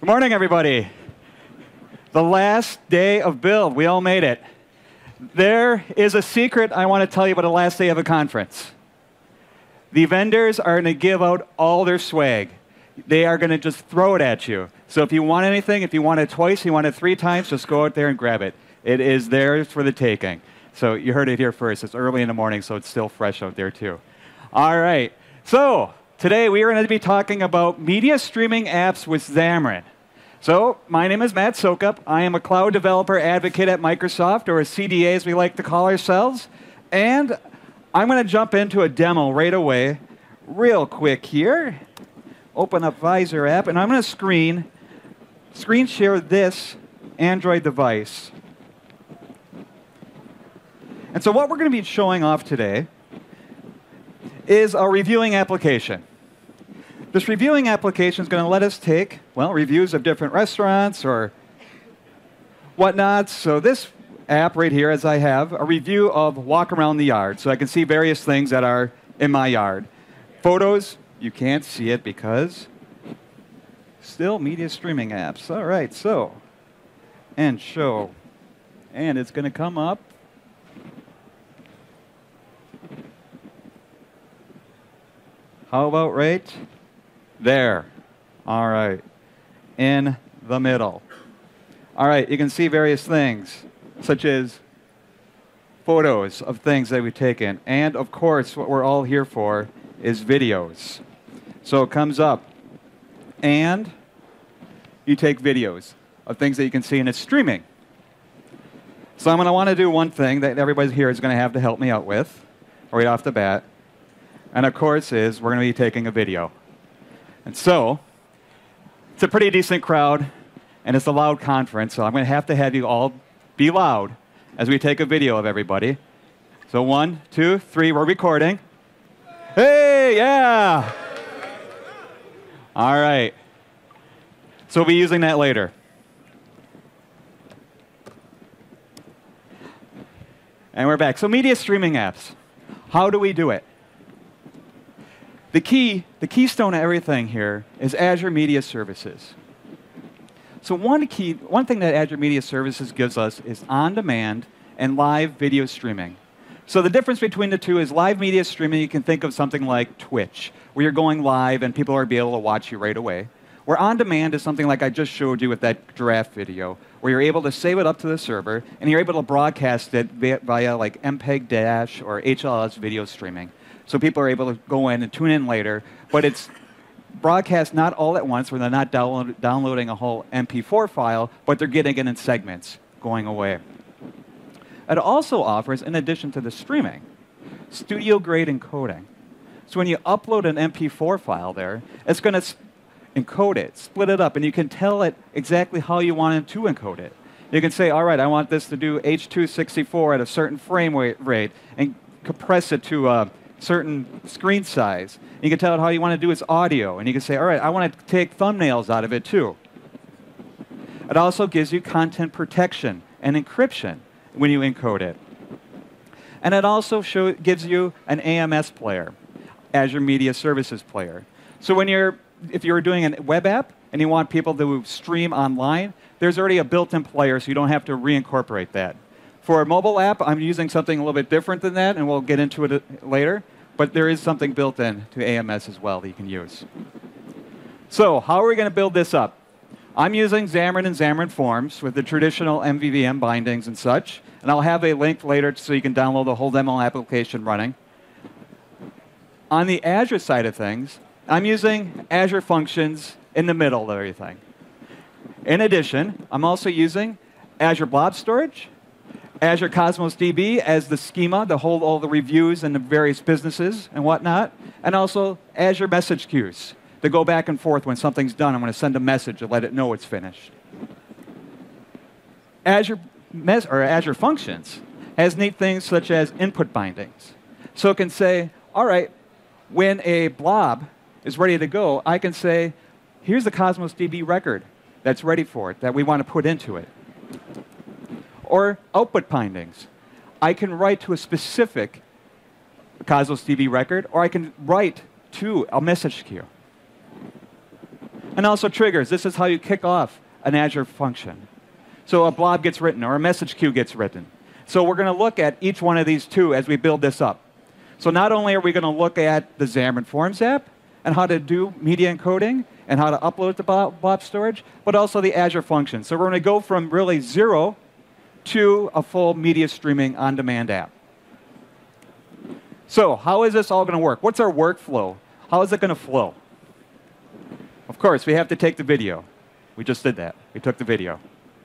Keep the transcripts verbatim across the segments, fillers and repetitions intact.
Good morning, everybody. The last day of Build. We all made it. There is a secret I want to tell you about the last day of a conference. The vendors are going to give out all their swag. They are going to just throw it at you. So if you want anything, if you want it twice, you want it three times, just go out there and grab it. It is theirs for the taking. So you heard it here first. It's early in the morning, so it's still fresh out there, too. All right. So today we are going to be talking about media streaming apps with Xamarin. So my name is Matt Sokup. I am a cloud developer advocate at Microsoft, or a C D A as we like to call ourselves. And I'm going to jump into a demo right away, real quick here. Open up Visor app, and I'm going to screen, screen share this Android device. And so what we're going to be showing off today is a reviewing application. This reviewing application is going to let us take, well, reviews of different restaurants or whatnot. So this app right here, as I have, a review of walk around the yard. So I can see various things that are in my yard. Photos, you can't see it because still media streaming apps. All right, so, and show. And it's going to come up. How about right there? All right. In the middle. All right, you can see various things, such as photos of things that we've taken. And, of course, what we're all here for is videos. So it comes up, and you take videos of things that you can see, and it's streaming. So I'm going to want to do one thing that everybody here is going to have to help me out with, right off the bat. And, of course, is we're going to be taking a video. And so, it's a pretty decent crowd, and it's a loud conference, so I'm going to have to have you all be loud as we take a video of everybody. So one, two, three, we're recording. Hey, yeah! All right. So we'll be using that later. And we're back. So media streaming apps. How do we do it? The key, the keystone of everything here is Azure Media Services. So one key, one thing that Azure Media Services gives us is on-demand and live video streaming. So the difference between the two is live media streaming, you can think of something like Twitch, where you're going live and people are be able to watch you right away. Where on-demand is something like I just showed you with that giraffe video, where you're able to save it up to the server, and you're able to broadcast it via, via like M P E G Dash or H L S video streaming. So people are able to go in and tune in later, but it's broadcast not all at once, where they're not download, downloading a whole M P four file, but they're getting it in segments going away. It also offers, in addition to the streaming, studio-grade encoding. So when you upload an M P four file there, it's going to encode it, split it up, and you can tell it exactly how you want it to encode it. You can say, all right, I want this to do H two sixty-four at a certain frame rate, and compress it to a certain screen size. You can tell it how you want to do its audio, and you can say, all right, I want to take thumbnails out of it too. It also gives you content protection and encryption when you encode it. And it also show, gives you an A M S player, Azure Media Services player. So when you're, if you're doing a web app and you want people to stream online, there's already a built-in player, so you don't have to reincorporate that. For a mobile app, I'm using something a little bit different than that, and we'll get into it later. But there is something built in to A M S as well that you can use. So how are we going to build this up? I'm using Xamarin and Xamarin Forms with the traditional M V V M bindings and such. And I'll have a link later so you can download the whole demo application running. On the Azure side of things, I'm using Azure Functions in the middle of everything. In addition, I'm also using Azure Blob Storage, Azure Cosmos D B as the schema to hold all the reviews and the various businesses and whatnot, and also Azure Message Queues to go back and forth when something's done. I'm going to send a message to let it know it's finished. Azure, Mes or Azure Functions has neat things such as input bindings. So it can say, all right, when a blob is ready to go, I can say, here's the Cosmos D B record that's ready for it, that we want to put into it. Or output bindings. I can write to a specific Cosmos D B record, or I can write to a message queue. And also triggers. This is how you kick off an Azure function. So a blob gets written or a message queue gets written. So we're going to look at each one of these two as we build this up. So not only are we going to look at the Xamarin Forms app and how to do media encoding and how to upload to blob storage, but also the Azure function. So we're going to go from really zero to a full media streaming on-demand app. So how is this all going to work? What's our workflow? How is it going to flow? Of course, we have to take the video. We just did that. We took the video.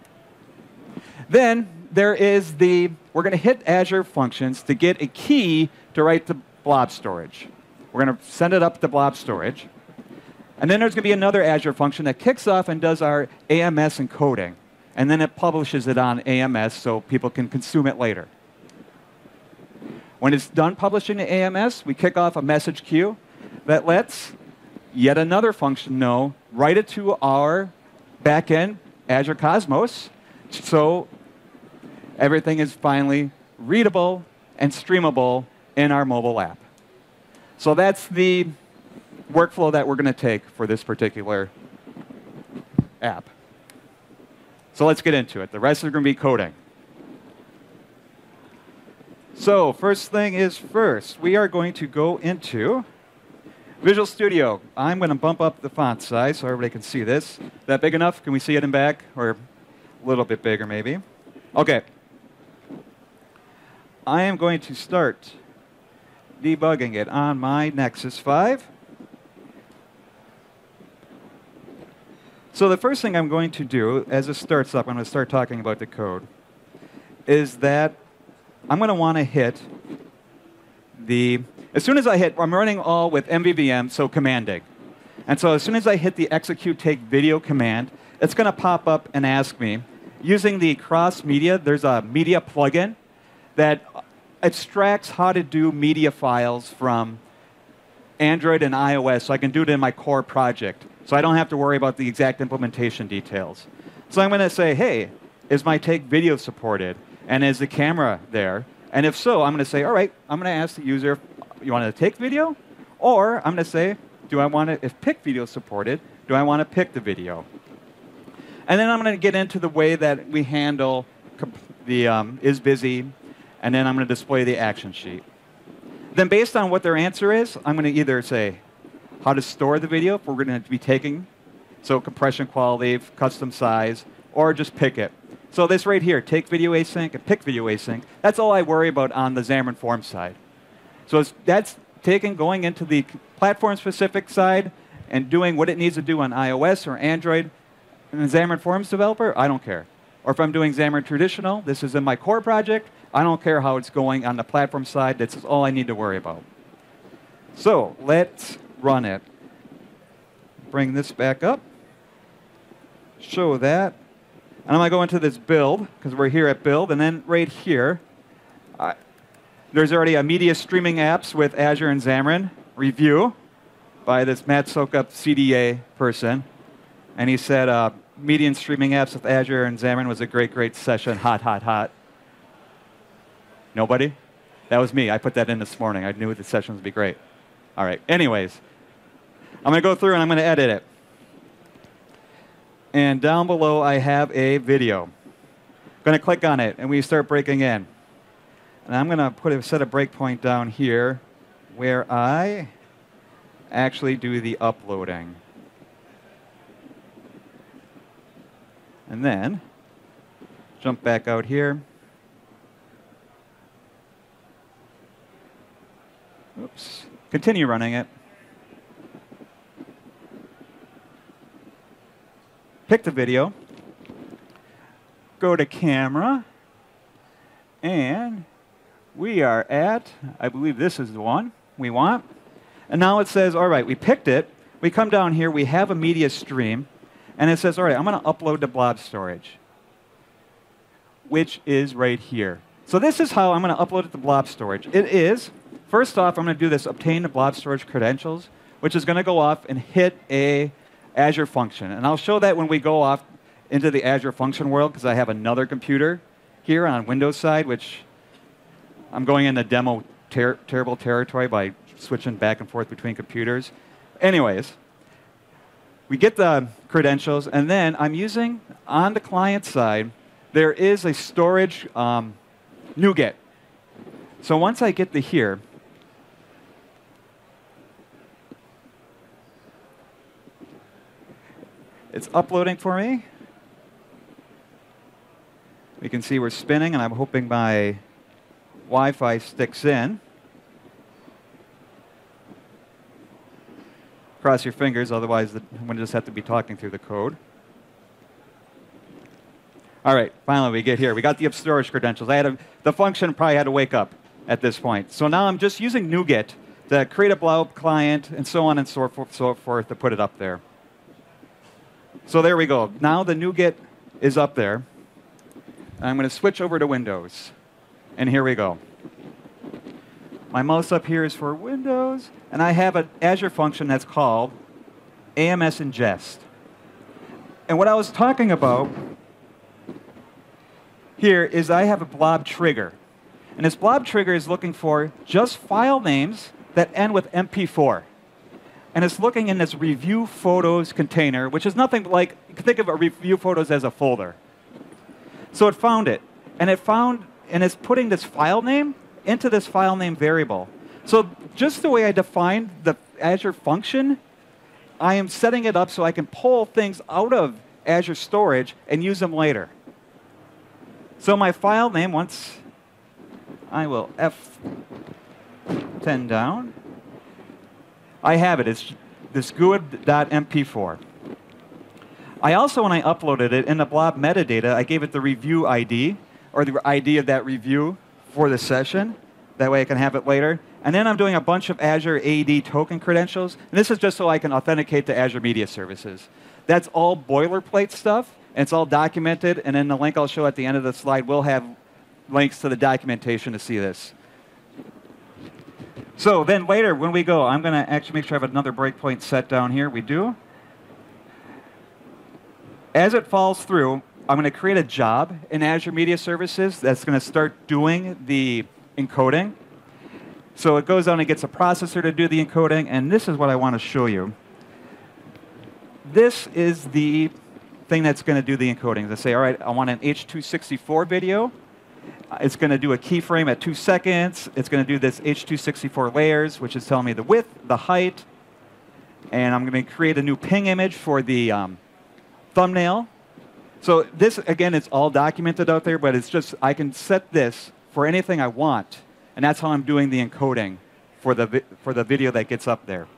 Then there is the, we're going to hit Azure Functions to get a key to write to blob storage. We're going to send it up to blob storage. And then there's going to be another Azure function that kicks off and does our A M S encoding. And then it publishes it on A M S so people can consume it later. When it's done publishing to A M S, we kick off a message queue that lets yet another function know, write it to our backend, Azure Cosmos, so everything is finally readable and streamable in our mobile app. So that's the workflow that we're going to take for this particular app. So let's get into it. The rest is going to be coding. So first thing is first, we are going to go into Visual Studio. I'm going to bump up the font size so everybody can see this. Is that big enough? Can we see it in back? Or a little bit bigger, maybe? OK. I am going to start debugging it on my Nexus five. So the first thing I'm going to do, as it starts up, I'm going to start talking about the code, is that I'm going to want to hit the, as soon as I hit, I'm running all with M V V M, so commanding. And so as soon as I hit the execute take video command, it's going to pop up and ask me, using the cross media, there's a media plugin that extracts how to do media files from Android and iOS, so I can do it in my core project. So I don't have to worry about the exact implementation details. So I'm going to say, hey, is my take video supported? And is the camera there? And if so, I'm going to say, all right, I'm going to ask the user, you want to take video? Or I'm going to say, do I want to, if pick video supported, do I want to pick the video? And then I'm going to get into the way that we handle the um, is busy, and then I'm going to display the action sheet. Then based on what their answer is, I'm going to either say how to store the video, if we're going to be taking, so compression quality, custom size, or just pick it. So this right here, take video async and pick video async, that's all I worry about on the Xamarin Forms side. So it's, that's taking, going into the platform-specific side and doing what it needs to do on iOS or Android. And the Xamarin Forms developer, I don't care. Or if I'm doing Xamarin Traditional, this is in my core project, I don't care how it's going on the platform side. This is all I need to worry about. So let's run it. Bring this back up. Show that. And I'm going to go into this build, because we're here at build. And then right here, uh, there's already a media streaming apps with Azure and Xamarin review by this Matt Sokup C D A person. And he said, uh, media and streaming apps with Azure and Xamarin was a great, great session. Hot, hot, hot. Nobody? That was me. I put that in this morning. I knew the session would be great. All right. Anyways, I'm going to go through and I'm going to edit it. And down below, I have a video. I'm going to click on it, and we start breaking in. And I'm going to put a set a breakpoint down here where I actually do the uploading. And then jump back out here. Oops. Continue running it. Pick the video. Go to camera. And we are at, I believe this is the one we want. And now it says, all right, we picked it. We come down here. We have a media stream. And it says, all right, I'm going to upload to blob storage, which is right here. So this is how I'm going to upload it to blob storage. It is, first off, I'm going to do this obtain the blob storage credentials, which is going to go off and hit a Azure function. And I'll show that when we go off into the Azure function world, because I have another computer here on Windows side, which I'm going into demo ter terrible territory by switching back and forth between computers. Anyways, we get the credentials, and then I'm using, on the client side, there is a storage um, NuGet. So once I get to here, it's uploading for me. We can see we're spinning, and I'm hoping my Wi-Fi sticks in. Cross your fingers, otherwise the, I'm going to just have to be talking through the code. All right, finally we get here. We got the storage credentials. I had a, the function probably had to wake up at this point. So now I'm just using NuGet to create a blob client and so on and so forth, so forth to put it up there. So there we go. Now the NuGet is up there. I'm going to switch over to Windows. And here we go. My mouse up here is for Windows. And I have an Azure function that's called A M S ingest. And what I was talking about here is I have a blob trigger. And this blob trigger is looking for just file names that end with M P four. And it's looking in this review photos container, which is nothing like, you can think of a review photos as a folder. So it found it. And it found, and it's putting this file name into this file name variable. So just the way I defined the Azure function, I am setting it up so I can pull things out of Azure storage and use them later. So my file name, once I will F ten down, I have it. It's this G U I D dot M P four. I also, when I uploaded it, in the blob metadata, I gave it the review I D, or the I D of that review for the session. That way I can have it later. And then I'm doing a bunch of Azure A D token credentials. And this is just so I can authenticate to Azure Media Services. That's all boilerplate stuff, and it's all documented. And then the link I'll show at the end of the slide will have links to the documentation to see this. So then later, when we go, I'm going to actually make sure I have another breakpoint set down here. We do. As it falls through, I'm going to create a job in Azure Media Services that's going to start doing the encoding. So it goes on and gets a processor to do the encoding, and this is what I want to show you. This is the thing that's going to do the encoding. They say, all right, I want an H two sixty-four video. It's going to do a keyframe at two seconds. It's going to do this H two sixty-four layers, which is telling me the width, the height, and I'm going to create a new ping image for the um, thumbnail. So this, again, it's all documented out there, but it's just, I can set this for anything I want, and that's how I'm doing the encoding for the, vi for the video that gets up there.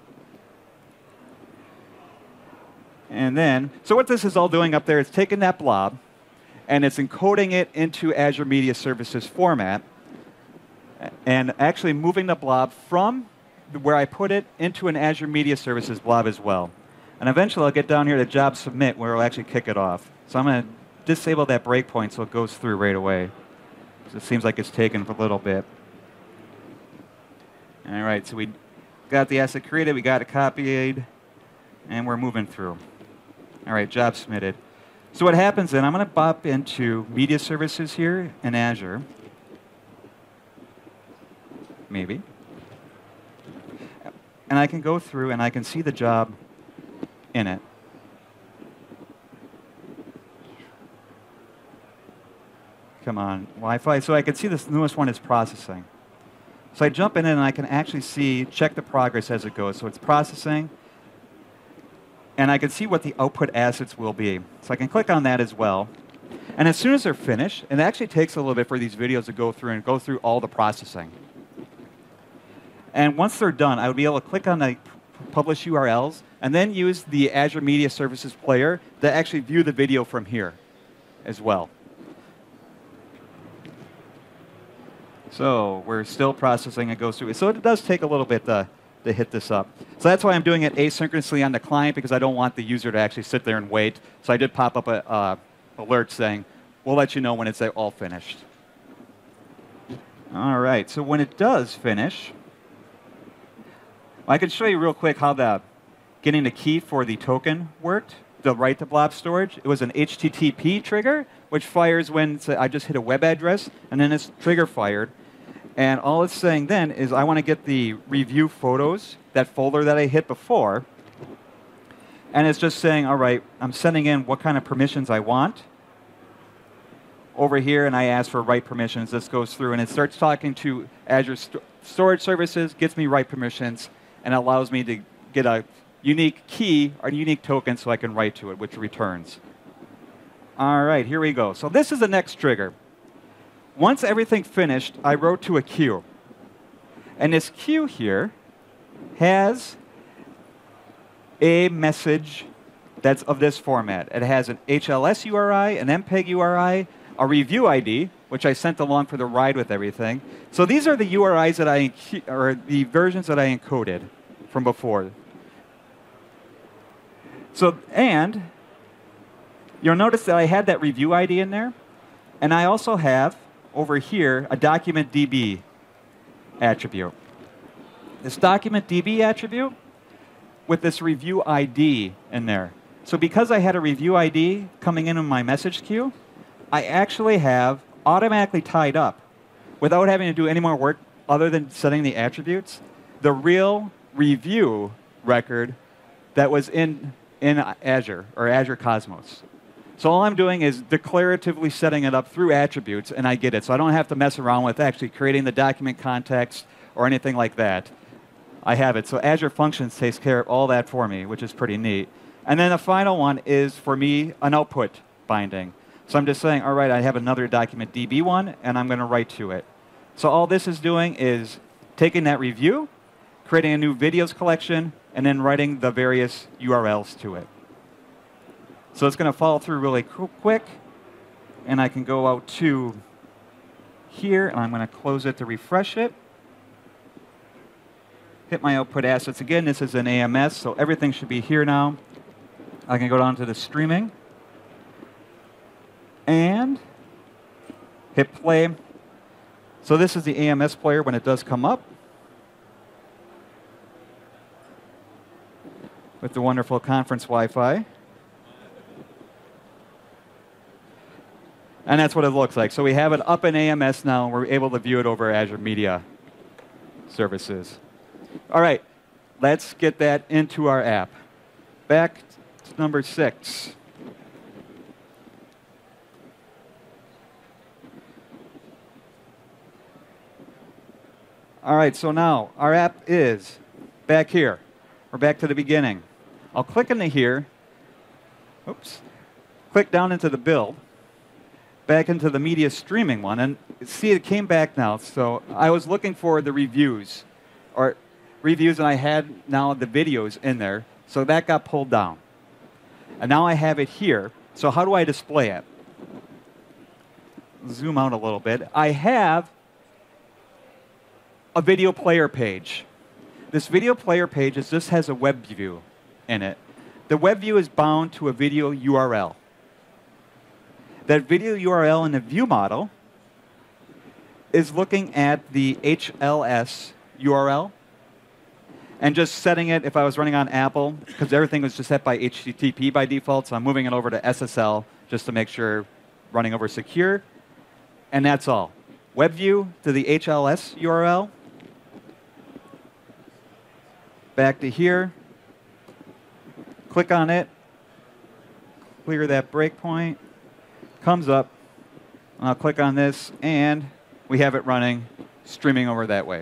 And then, so what this is all doing up there is taking that blob, and it's encoding it into Azure Media Services format, and actually moving the blob from where I put it into an Azure Media Services blob as well. And eventually I'll get down here to job submit, where I'll actually kick it off. So I'm going to disable that breakpoint so it goes through right away. So it seems like it's taken a little bit. All right, so we got the asset created, we got it copied, and we're moving through. All right, job submitted. So what happens then, I'm going to bop into Media Services here in Azure. Maybe. And I can go through and I can see the job in it. Come on, Wi-Fi. So I can see this newest one is processing. So I jump in and I can actually see, check the progress as it goes. So it's processing. And I can see what the output assets will be. So I can click on that as well. And as soon as they're finished, and it actually takes a little bit for these videos to go through and go through all the processing. And once they're done, I would be able to click on the publish U R Ls and then use the Azure Media Services player to actually view the video from here as well. So we're still processing. It goes through. So it does take a little bit to, to hit this up. So that's why I'm doing it asynchronously on the client, because I don't want the user to actually sit there and wait. So I did pop up a uh, alert saying, we'll let you know when it's all finished. All right, so when it does finish, I can show you real quick how the getting the key for the token worked, the write to blob storage. It was an H T T P trigger, which fires when I just hit a web address, and then it's trigger fired. And all it's saying then is I want to get the review photos, that folder that I hit before, And it's just saying, all right, I'm sending in what kind of permissions I want over here, and I ask for write permissions. This goes through, and it starts talking to Azure st storage services, gets me write permissions, and allows me to get a unique key or a unique token so I can write to it, which returns. All right, here we go. So this is the next trigger. Once everything finished, I wrote to a queue. And this queue here has a message that's of this format. It has an H L S U R I, an M P E G U R I, a review I D, which I sent along for the ride with everything. So these are the U R Is that I, or the versions that I encoded from before. So, and you'll notice that I had that review I D in there, and I also have over here a document D B attribute. This document D B attribute with this review I D in there. So because I had a review I D coming in in my message queue, I actually have automatically tied up, without having to do any more work other than setting the attributes, the real review record that was in, in Azure, or Azure Cosmos. So all I'm doing is declaratively setting it up through attributes, and I get it. So I don't have to mess around with actually creating the document context or anything like that. I have it. So Azure Functions takes care of all that for me, which is pretty neat. And then the final one is, for me, an output binding. So I'm just saying, all right, I have another document D B one, and I'm going to write to it. So all this is doing is taking that review, creating a new videos collection, and then writing the various U R Ls to it. So it's going to follow through really quick, and I can go out to here, and I'm going to close it to refresh it. Hit my output assets again. This is an A M S, so everything should be here now. I can go down to the streaming and hit play. So this is the A M S player when it does come up with the wonderful conference Wi-Fi. And that's what it looks like. So we have it up in A M S now, and we're able to view it over Azure Media Services. All right, let's get that into our app. Back to number six. All right, so now our app is back here. We're back to the beginning. I'll click into here. Oops. Click down into the build. Back into the media streaming one, and see, it came back now. So I was looking for the reviews, or reviews, and I had now the videos in there. So that got pulled down. And now I have it here. So how do I display it? Zoom out a little bit. I have a video player page. This video player page is, this has a web view in it. The web view is bound to a video U R L. That video U R L in the view model is looking at the H L S U R L and just setting it, if I was running on Apple, because everything was just set by H T T P by default, so I'm moving it over to S S L just to make sure running over secure. And that's all. Web view to the H L S U R L. Back to here. Click on it. Clear that breakpoint. Comes up, and I'll click on this, and we have it running, streaming over that way.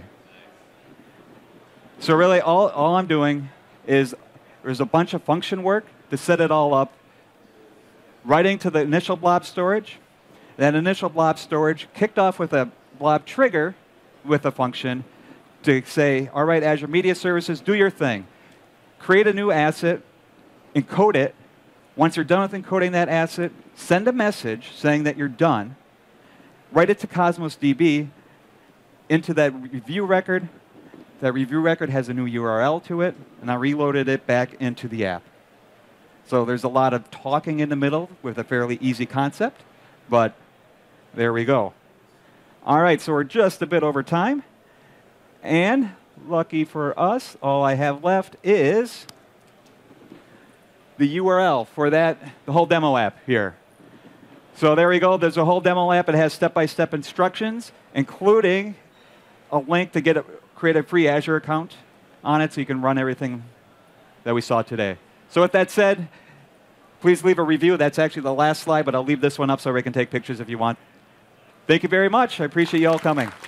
So really, all, all I'm doing is there's a bunch of function work to set it all up, writing to the initial blob storage. That initial blob storage kicked off with a blob trigger with a function to say, all right, Azure Media Services, do your thing. Create a new asset, encode it. Once you're done with encoding that asset, send a message saying that you're done. Write it to Cosmos D B into that review record. That review record has a new U R L to it, and I reloaded it back into the app. So there's a lot of talking in the middle with a fairly easy concept, but there we go. All right, so we're just a bit over time. And lucky for us, all I have left is the U R L for that, the whole demo app here. So there we go. There's a whole demo app. It has step-by-step instructions, including a link to get a, create a free Azure account on it so you can run everything that we saw today. So with that said, please leave a review. That's actually the last slide, but I'll leave this one up so we can take pictures if you want. Thank you very much. I appreciate you all coming.